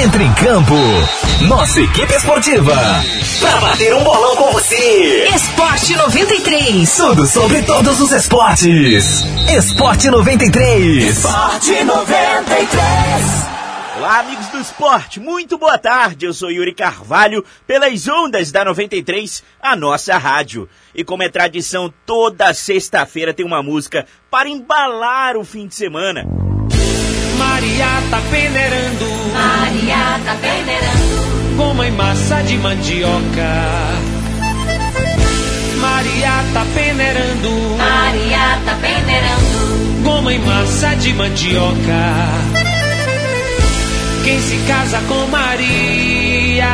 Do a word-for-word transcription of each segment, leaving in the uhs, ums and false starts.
Entre em campo. Nossa equipe esportiva. Pra bater um bolão com você. Esporte noventa e três. Tudo sobre todos os esportes. Esporte noventa e três. Esporte noventa e três. Olá, amigos do esporte, muito boa tarde, eu sou Yuri Carvalho, pelas ondas da noventa e três, a nossa rádio. E como é tradição, toda sexta-feira tem uma música para embalar o fim de semana. Maria tá peneirando, Maria tá peneirando, goma e massa de mandioca. Maria tá peneirando, Maria tá peneirando, goma e massa de mandioca. Quem se casa com Maria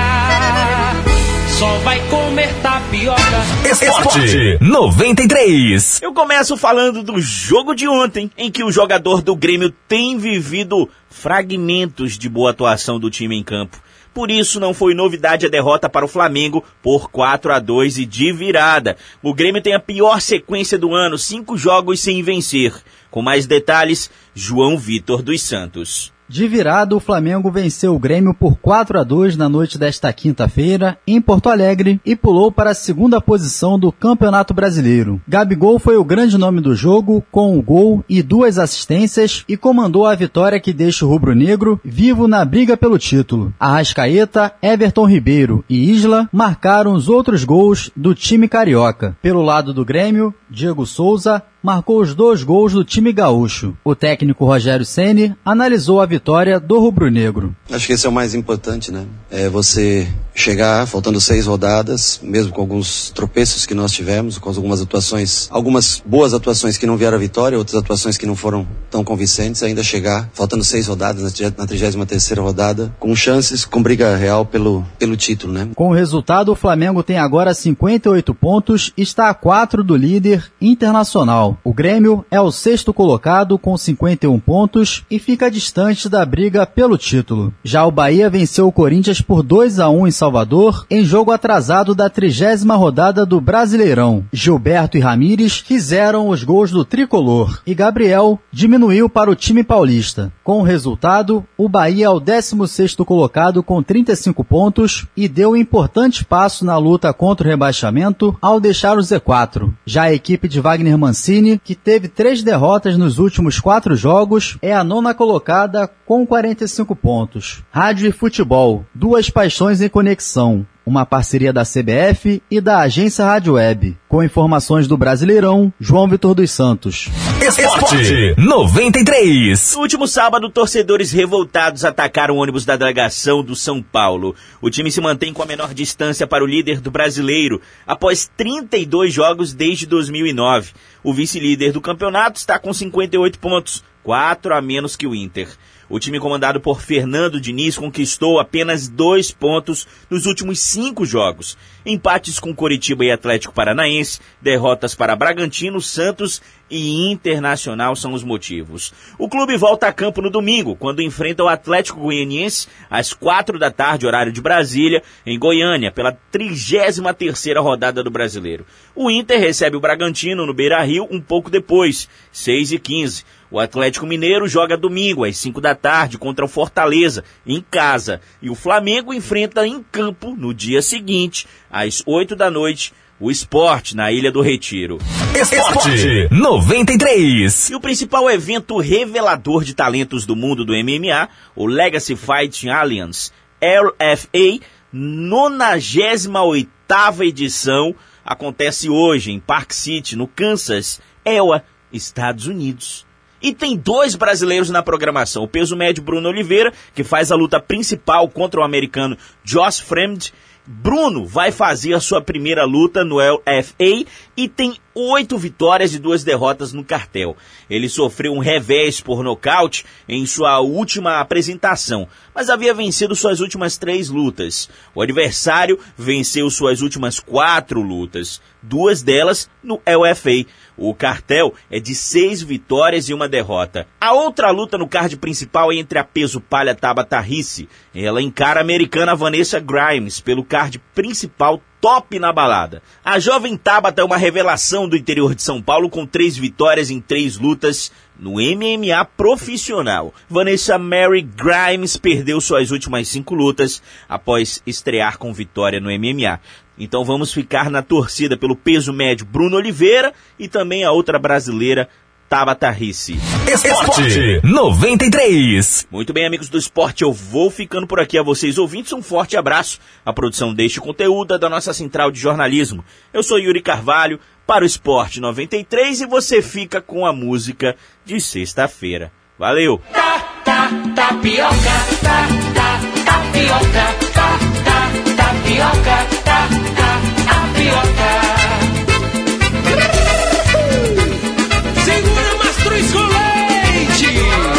só vai comer tapioca. Esporte noventa e três. Eu começo falando do jogo de ontem, em que o jogador do Grêmio tem vivido fragmentos de boa atuação do time em campo. Por isso não foi novidade a derrota para o Flamengo por quatro a dois e de virada. O Grêmio tem a pior sequência do ano, cinco jogos sem vencer. Com mais detalhes, João Vitor dos Santos. De virada, o Flamengo venceu o Grêmio por quatro a dois na noite desta quinta-feira, em Porto Alegre, e pulou para a segunda posição do Campeonato Brasileiro. Gabigol foi o grande nome do jogo, com um gol e duas assistências, e comandou a vitória que deixa o rubro-negro vivo na briga pelo título. Arrascaeta, Everton Ribeiro e Isla marcaram os outros gols do time carioca. Pelo lado do Grêmio, Diego Souza marcou os dois gols do time gaúcho. O técnico Rogério Ceni analisou a vitória do rubro-negro. Acho que esse é o mais importante, né? É você chegar, faltando seis rodadas, mesmo com alguns tropeços que nós tivemos, com algumas atuações, algumas boas atuações que não vieram a vitória, outras atuações que não foram tão convincentes, ainda chegar, faltando seis rodadas, na trigésima terceira rodada, com chances, com briga real pelo, pelo título, né? Com o resultado, o Flamengo tem agora cinquenta e oito pontos e está a quatro do líder Internacional. O Grêmio é o sexto colocado com cinquenta e um pontos e fica distante da briga pelo título. Já o Bahia venceu o Corinthians por dois a um em Salvador, em jogo atrasado da trigésima rodada do Brasileirão. Gilberto e Ramírez fizeram os gols do tricolor e Gabriel diminuiu para o time paulista. Com o resultado, o Bahia é o décimo sexto colocado com trinta e cinco pontos e deu um importante passo na luta contra o rebaixamento ao deixar o Z quatro. Já a equipe de Wagner Mancini, que teve três derrotas nos últimos quatro jogos, é a nona colocada com quarenta e cinco pontos. Rádio e futebol, duas paixões em conexão. Uma parceria da C B F e da agência Rádio Web. Com informações do Brasileirão, João Vitor dos Santos. Esporte noventa e três. No último sábado, torcedores revoltados atacaram o ônibus da delegação do São Paulo. O time se mantém com a menor distância para o líder do Brasileiro, após trinta e dois jogos desde dois mil e nove. O vice-líder do campeonato está com cinquenta e oito pontos, quatro a menos que o Inter. O time comandado por Fernando Diniz conquistou apenas dois pontos nos últimos cinco jogos. Empates com Coritiba e Atlético Paranaense, derrotas para Bragantino, Santos e Internacional são os motivos. O clube volta a campo no domingo, quando enfrenta o Atlético Goianiense às quatro da tarde, horário de Brasília, em Goiânia, pela trigésima terceira rodada do Brasileiro. O Inter recebe o Bragantino no Beira-Rio um pouco depois, seis e quinze. O Atlético Mineiro joga domingo às cinco da tarde contra o Fortaleza, em casa. E o Flamengo enfrenta em campo, no dia seguinte, às oito da noite, o Sport na Ilha do Retiro. Esporte noventa e três. E o principal evento revelador de talentos do mundo do M M A, o Legacy Fighting Alliance, L F A, nonagésima oitava edição, acontece hoje em Park City, no Kansas, Iowa, Estados Unidos. E tem dois brasileiros na programação, o peso médio Bruno Oliveira, que faz a luta principal contra o americano Josh Fremd. Bruno vai fazer a sua primeira luta no L F A e tem oito vitórias e duas derrotas no cartel. Ele sofreu um revés por nocaute em sua última apresentação, mas havia vencido suas últimas três lutas. O adversário venceu suas últimas quatro lutas, duas delas no L F A. O cartel é de seis vitórias e uma derrota. A outra luta no card principal é entre a peso palha Tabata Ricci. Ela encara a americana Vanessa Grimes pelo card principal top na balada. A jovem Tabata é uma revelação do interior de São Paulo com três vitórias em três lutas no M M A profissional. Vanessa Mary Grimes perdeu suas últimas cinco lutas após estrear com vitória no M M A. Então vamos ficar na torcida pelo peso médio Bruno Oliveira e também a outra brasileira, Tabata Ricci. Esporte noventa e três. Muito bem, amigos do esporte, eu vou ficando por aqui. A vocês ouvintes, um forte abraço. A produção deste conteúdo é da nossa central de jornalismo. Eu sou Yuri Carvalho para o Esporte noventa e três e você fica com a música de sexta-feira. Valeu! Tá, tá, tapioca, tá, tá, tapioca, tá, tá, tapioca, tá, tá, tapioca. Segura Mastruz com leite.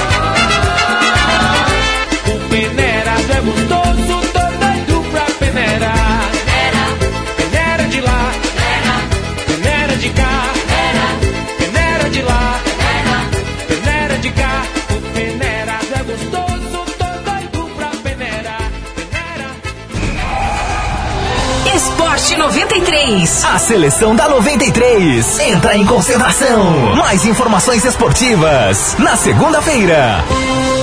O peneirado é gostoso, tô doido pra peneirar. Peneira de lá, peneira de cá, peneira de lá, peneira de cá. O peneirado é gostoso, tô doido pra peneirar. Peneira. Esporte noventa e três. A seleção da noventa e três entra em concentração. Mais informações esportivas na segunda-feira.